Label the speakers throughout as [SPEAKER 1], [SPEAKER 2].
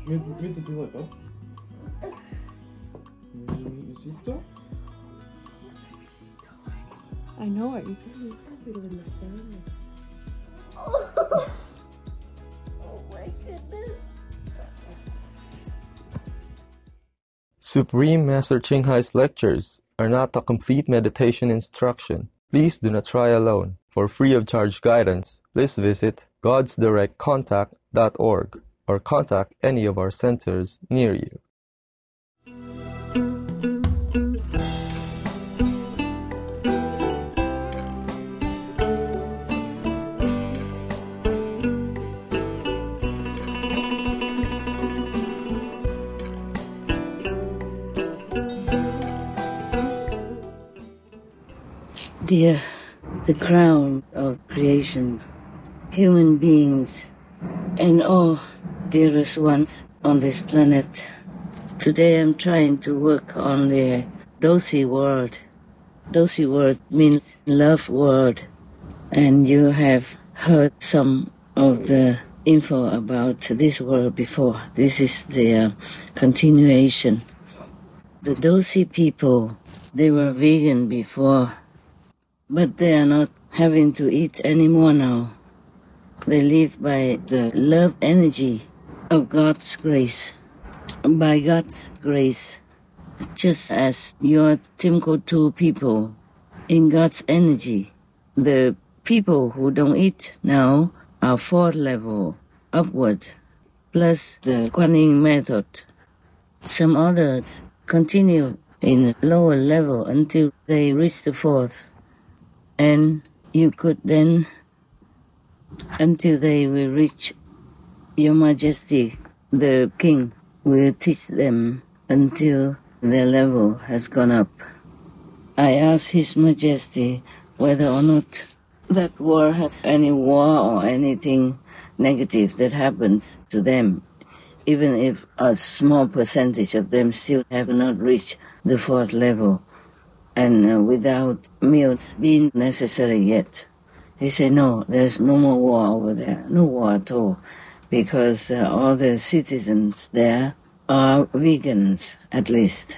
[SPEAKER 1] 밑에 들어갈까? 있어?
[SPEAKER 2] I know it. You can't put it in the phone.
[SPEAKER 3] Oh my goodness.
[SPEAKER 4] Supreme Master Ching Hai's lectures are not a complete meditation instruction. Please do not try alone. For free of charge guidance, please visit godsdirectcontact.org or contact any of our centers near you.
[SPEAKER 3] Dear, the crown of creation, human beings, and all dearest ones on this planet. Today I'm trying to work on the Dosi word. Dosi word means love word, and you have heard some of the info about this word before. This is the continuation. The Dosi people, they were vegan before, but they are not having to eat anymore now. They live by the love energy of God's grace. By God's grace, just as your Timbuktu people, in God's energy, the people who don't eat now are 4th level upward, plus the Kuan Yin method. Some others continue in a lower level until they reach the 4th. And you could then, until they will reach Your Majesty, the King, will teach them until their level has gone up. I asked His Majesty whether or not that war has any war or anything negative that happens to them, even if a small percentage of them still have not reached the 4th level. And without meals being necessary yet. He said, no, there's no more war over there, no war at all, because all the citizens there are vegans, at least.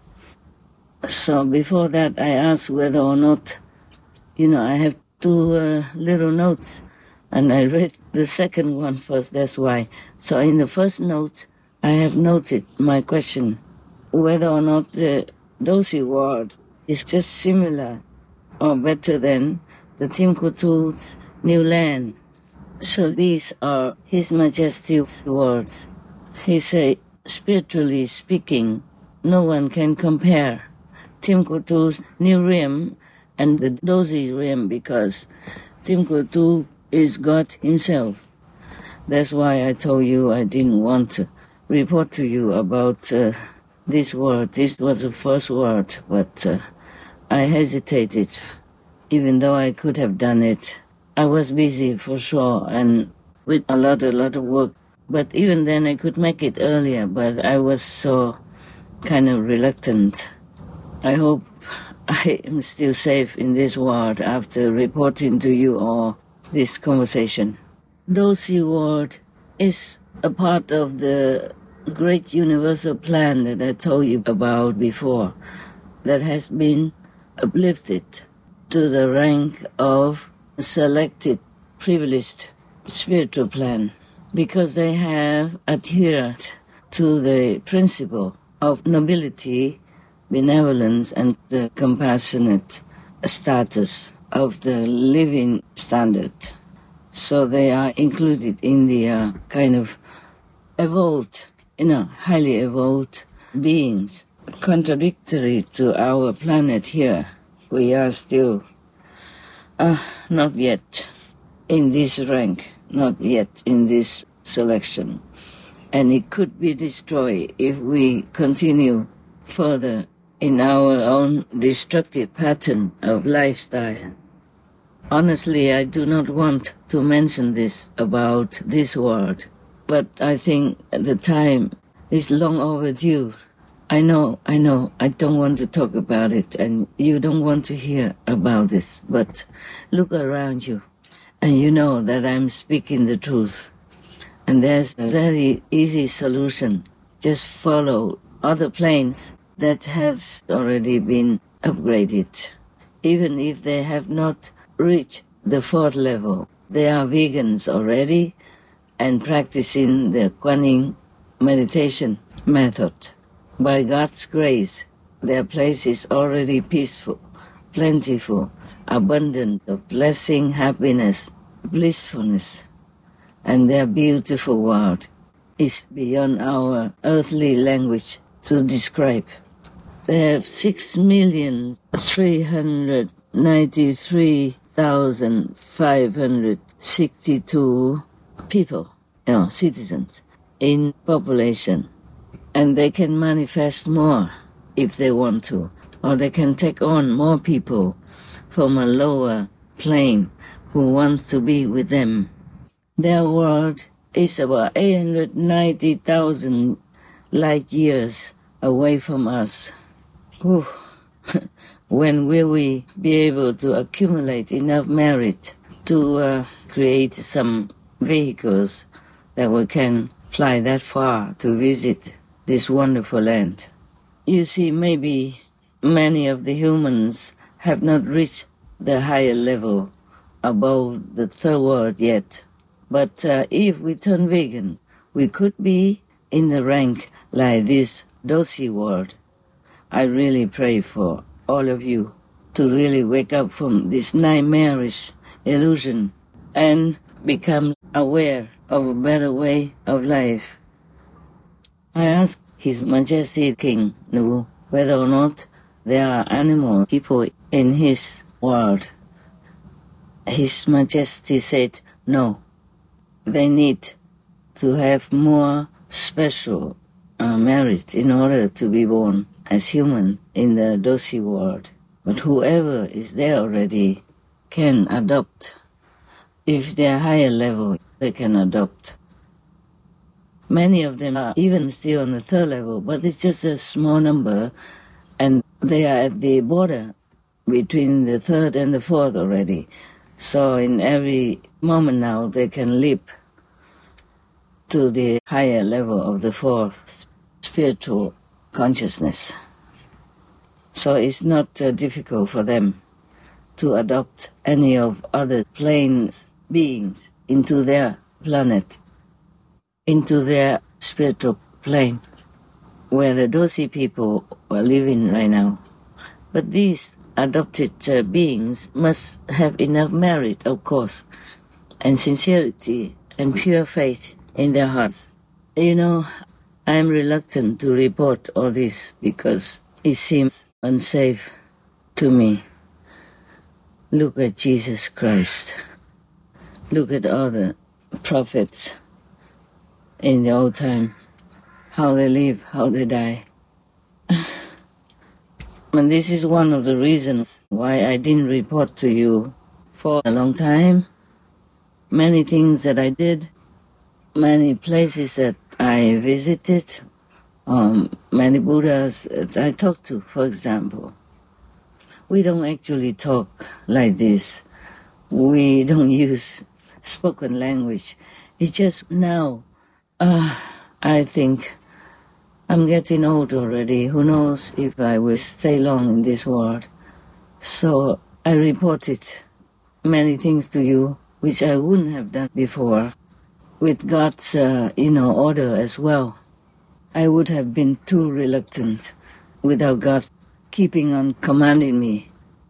[SPEAKER 3] So before that, I asked whether or not, I have 2 little notes, and I read the second one first, that's why. So in the first note, I have noted my question, whether or not the Dosi word is just similar or better than the Timbuktu's new land. So these are His Majesty's words. He said, spiritually speaking, no one can compare Timbuktu's new realm and the Dosi realm because Timbuktu is God Himself. That's why I told you I didn't want to report to you about this word. This was the first word, but I hesitated, even though I could have done it. I was busy for sure and with a lot of work. But even then I could make it earlier, but I was so kind of reluctant. I hope I am still safe in this world after reporting to you all this conversation. Dosi word is a part of the great universal plan that I told you about before, that has been uplifted to the rank of selected, privileged spiritual plan because they have adhered to the principle of nobility, benevolence, and the compassionate status of the living standard. So they are included in the kind of evolved, highly evolved beings. Contradictory to our planet here, we are still not yet in this rank, not yet in this selection. And it could be destroyed if we continue further in our own destructive pattern of lifestyle. Honestly, I do not want to mention this about this world, but I think the time is long overdue. I know, I don't want to talk about it, and you don't want to hear about this, but look around you, and you know that I'm speaking the truth. And there's a very easy solution. Just follow other planes that have already been upgraded. Even if they have not reached the 4th level, they are vegans already and practicing the Kuan meditation method. By God's grace, their place is already peaceful, plentiful, abundant of blessing, happiness, blissfulness, and their beautiful world is beyond our earthly language to describe. They have 6,393,562 people, citizens, in population. And they can manifest more if they want to, or they can take on more people from a lower plane who want to be with them. Their world is about 890,000 light years away from us. Whew. When will we be able to accumulate enough merit to create some vehicles that we can fly that far to visit this wonderful land? You see, maybe many of the humans have not reached the higher level above the 3rd world yet. But if we turn vegan, we could be in the rank like this Dosi world. I really pray for all of you to really wake up from this nightmarish illusion and become aware of a better way of life. I ask His Majesty King Nu whether or not there are animal people in his world. His Majesty said no. They need to have more special merit in order to be born as human in the Dosi world. But whoever is there already can adopt. If they're higher level, they can adopt. Many of them are even still on the 3rd level, but it's just a small number, and they are at the border between the 3rd and the 4th already. So in every moment now, they can leap to the higher level of the 4th spiritual consciousness. So it's not difficult for them to adopt any of other planes beings into their planet, into their spiritual plane, where the Dosi people are living right now. But these adopted beings must have enough merit, of course, and sincerity and pure faith in their hearts. You know, I'm reluctant to report all this because it seems unsafe to me. Look at Jesus Christ. Look at all the prophets in the old time, how they live, how they die. And this is one of the reasons why I didn't report to you for a long time. Many things that I did, many places that I visited, many Buddhas that I talked to, for example. We don't actually talk like this. We don't use spoken language. It's just now, I think I'm getting old already. Who knows if I will stay long in this world. So I reported many things to you which I wouldn't have done before, with God's, order as well. I would have been too reluctant without God keeping on commanding me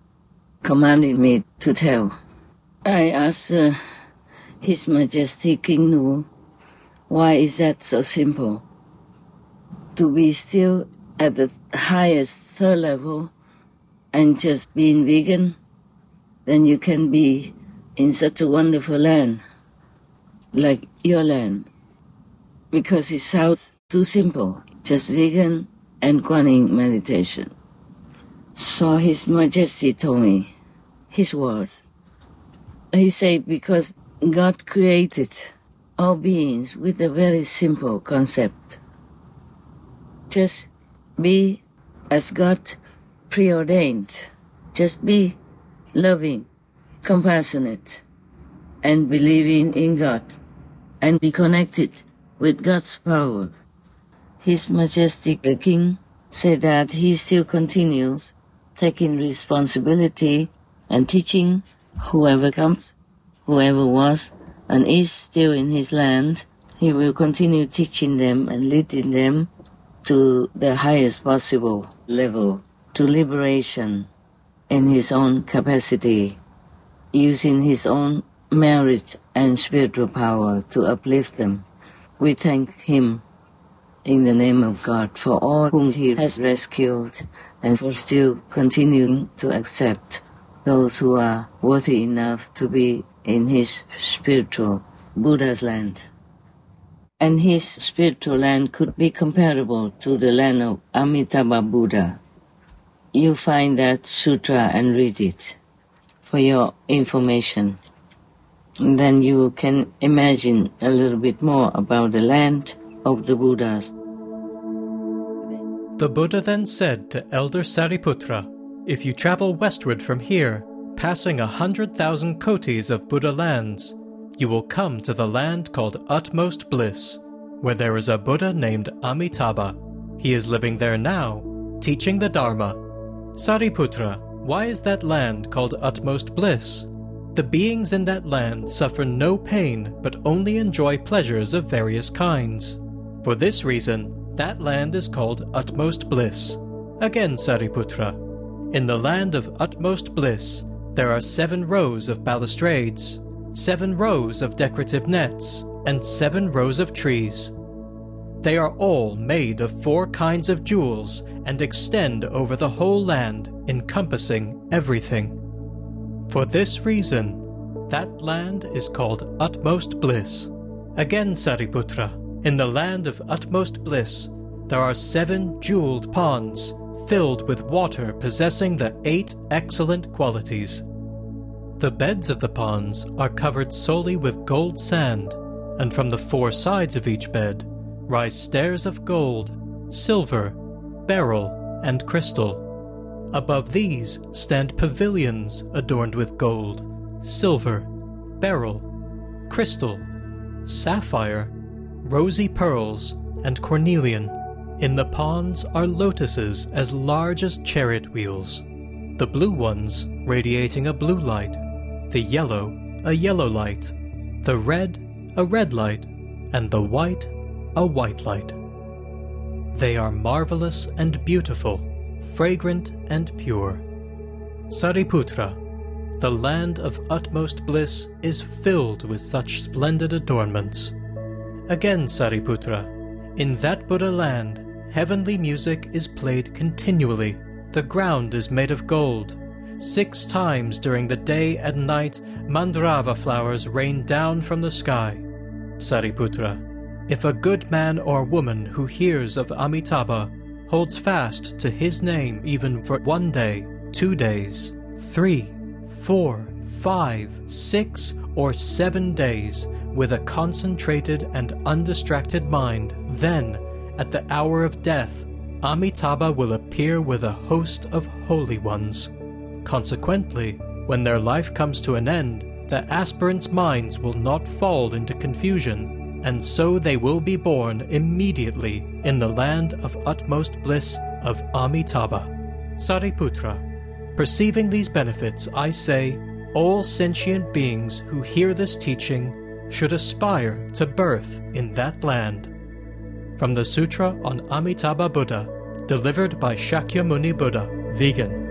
[SPEAKER 3] to tell. I asked His Majesty King Nu, why is that so simple? To be still at the highest 3rd level and just being vegan, then you can be in such a wonderful land, like your land. Because it sounds too simple, just vegan and Kuan Yin meditation. So His Majesty told me his words. He said, because God created all beings with a very simple concept. Just be as God preordained. Just be loving, compassionate, and believing in God. and be connected with God's power. His Majestic the King said that he still continues taking responsibility and teaching whoever comes, whoever was and is still in his land. He will continue teaching them and leading them to the highest possible level, to liberation in his own capacity, using his own merit and spiritual power to uplift them. We thank him in the name of God for all whom he has rescued and for still continuing to accept those who are worthy enough to be in his spiritual Buddha's land. And his spiritual land could be comparable to the land of Amitabha Buddha. You find that sutra and read it for your information. And then you can imagine a little bit more about the land of the Buddhas.
[SPEAKER 5] The Buddha then said to Elder Sariputra, "If you travel westward from here, passing 100,000 kotis of Buddha lands, you will come to the land called Utmost Bliss, where there is a Buddha named Amitabha. He is living there now, teaching the Dharma. Sariputra, why is that land called Utmost Bliss? The beings in that land suffer no pain but only enjoy pleasures of various kinds. For this reason, that land is called Utmost Bliss. Again, Sariputra, in the land of Utmost Bliss, there are 7 rows of balustrades, 7 rows of decorative nets, and 7 rows of trees. They are all made of 4 kinds of jewels and extend over the whole land, encompassing everything. For this reason, that land is called Utmost Bliss. Again, Sariputra, in the land of Utmost Bliss, there are 7 jeweled ponds filled with water possessing the 8 excellent qualities. The beds of the ponds are covered solely with gold sand, and from the 4 sides of each bed rise stairs of gold, silver, beryl, and crystal. Above these stand pavilions adorned with gold, silver, beryl, crystal, sapphire, rosy pearls, and cornelian. In the ponds are lotuses as large as chariot wheels, the blue ones radiating a blue light, the yellow a yellow light, the red a red light, and the white a white light. They are marvelous and beautiful, fragrant and pure. Sariputra, the land of utmost bliss is filled with such splendid adornments. Again, Sariputra, in that Buddha land, heavenly music is played continually. The ground is made of gold. 6 times during the day and night, mandrava flowers rain down from the sky. Sariputra, if a good man or woman who hears of Amitabha holds fast to his name even for 1 day, 2 days, 3, 4, 5, 6, or 7 days, with a concentrated and undistracted mind, then, at the hour of death, Amitabha will appear with a host of holy ones. Consequently, when their life comes to an end, the aspirants' minds will not fall into confusion, and so they will be born immediately in the land of utmost bliss of Amitabha. Sariputra, perceiving these benefits, I say, all sentient beings who hear this teaching should aspire to birth in that land. From the Sutra on Amitabha Buddha, delivered by Shakyamuni Buddha, vegan.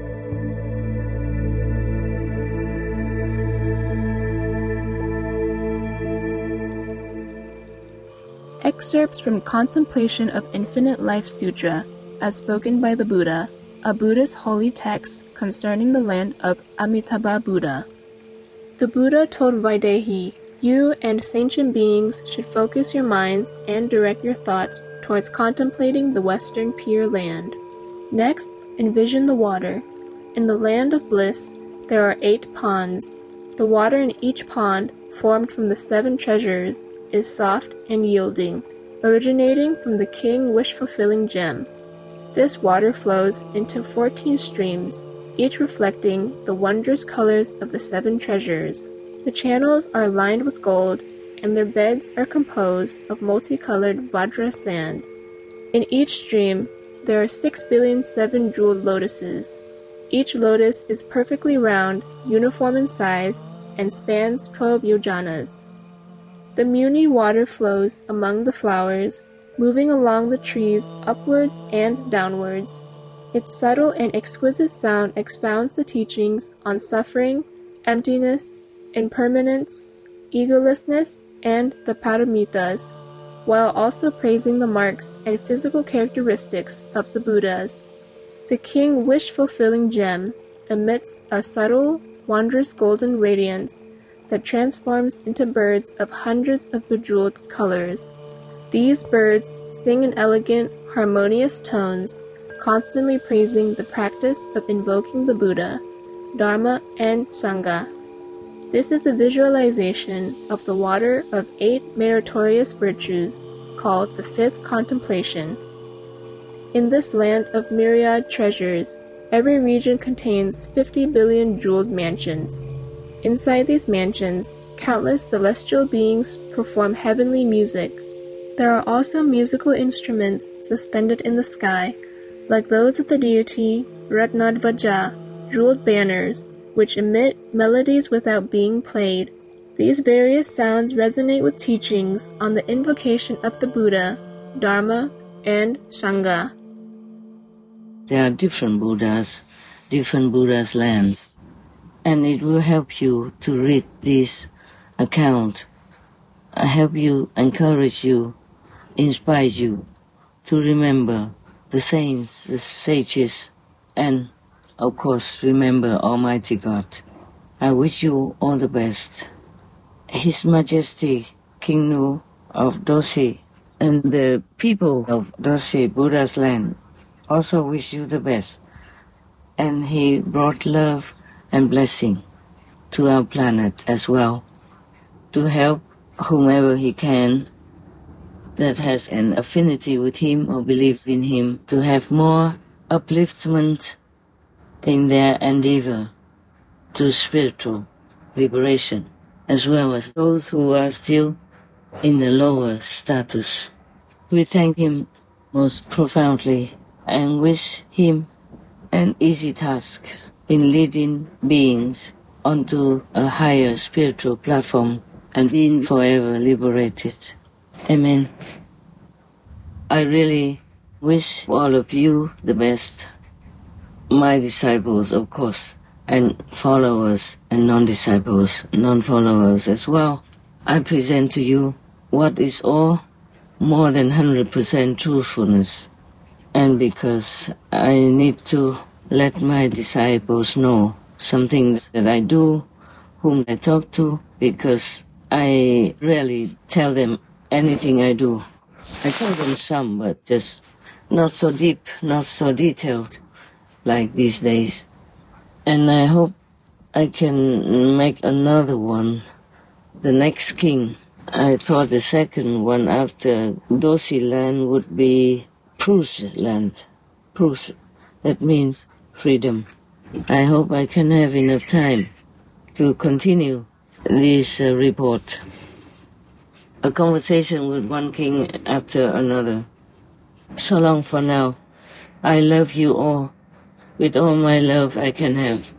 [SPEAKER 6] Excerpts from Contemplation of Infinite Life Sutra, as spoken by the Buddha, a Buddhist holy text concerning the land of Amitabha Buddha. The Buddha told Vaidehi, "You and sentient beings should focus your minds and direct your thoughts towards contemplating the Western Pure Land. Next, envision the water. In the land of bliss, there are 8 ponds. The water in each pond, formed from the 7 treasures, is soft and yielding, originating from the king wish-fulfilling gem. This water flows into 14 streams, each reflecting the wondrous colors of the 7 treasures. The channels are lined with gold, and their beds are composed of multicolored Vajra sand. In each stream, there are 6,000,000,007 jeweled lotuses. Each lotus is perfectly round, uniform in size, and spans 12 yojanas. The Muni water flows among the flowers, moving along the trees upwards and downwards. Its subtle and exquisite sound expounds the teachings on suffering, emptiness, impermanence, egolessness, and the paramitas, while also praising the marks and physical characteristics of the Buddhas. The king wish-fulfilling gem emits a subtle, wondrous golden radiance that transforms into birds of hundreds of bejeweled colors. These birds sing in elegant, harmonious tones, constantly praising the practice of invoking the Buddha, Dharma, and Sangha. This is a visualization of the water of 8 meritorious virtues, called the fifth contemplation. In this land of myriad treasures, every region contains 50 billion jeweled mansions. Inside these mansions, countless celestial beings perform heavenly music. There are also musical instruments suspended in the sky, like those of the deity Ratnadvaja, jeweled banners, which emit melodies without being played. These various sounds resonate with teachings on the invocation of the Buddha, Dharma, and Sangha.
[SPEAKER 3] There are different Buddhas lands, and it will help you to read this account. I help you, encourage you, inspire you to remember the saints, the sages, and of course remember Almighty God. I wish you all the best. His Majesty King Nu of Doshi and the people of Doshi, Buddha's land, also wish you the best. And he brought love and blessing to our planet as well, to help whomever he can that has an affinity with him or believes in him, to have more upliftment in their endeavor to spiritual liberation, as well as those who are still in the lower status. We thank him most profoundly and wish him an easy task in leading beings onto a higher spiritual platform and being forever liberated. Amen. I really wish all of you the best. My disciples, of course, and followers and non-disciples, non-followers as well. I present to you what is all more than 100% truthfulness. And because I need to let my disciples know some things that I do, whom I talk to, because I rarely tell them anything I do. I tell them some, but just not so deep, not so detailed like these days. And I hope I can make another one, the next king. I thought the second one after Doshi land would be Prus land. Prus, that means freedom. I hope I can have enough time to continue this report. A conversation with one king after another. So long for now. I love you all with all my love I can have.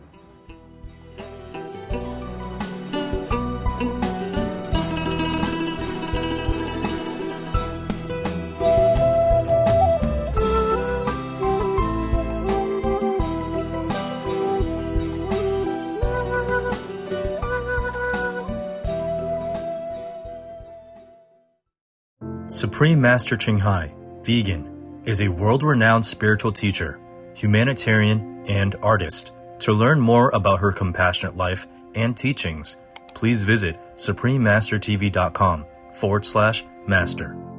[SPEAKER 7] Supreme Master Ching Hai, vegan, is a world-renowned spiritual teacher, humanitarian, and artist. To learn more about her compassionate life and teachings, please visit suprememastertv.com/master.